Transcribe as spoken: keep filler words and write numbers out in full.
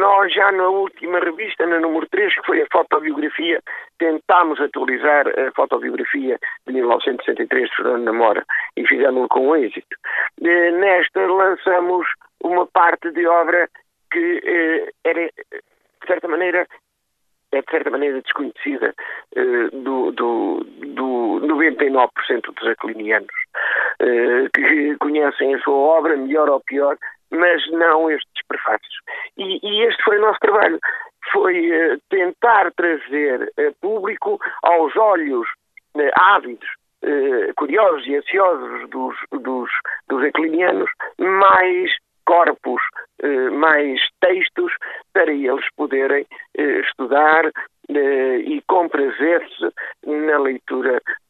nós já na última revista, na número três, que foi a fotobiografia, tentámos atualizar a fotobiografia de mil novecentos e sessenta e três de Fernando Namora e fizemos-lo com êxito. Nesta lançamos uma parte de obra que eh, era, de certa maneira, é de certa maneira desconhecida eh, do, do, do noventa e nove por cento dos aquilinianos, eh, que conhecem a sua obra, melhor ou pior, mas não estes prefácios. E, e este foi o nosso trabalho, foi eh, tentar trazer a público aos olhos eh, ávidos, eh, curiosos e ansiosos dos, dos, dos aquilinianos, mais corpos, eh, mais textos para eles poderem eh, estudar eh, e comprazer-se na leitura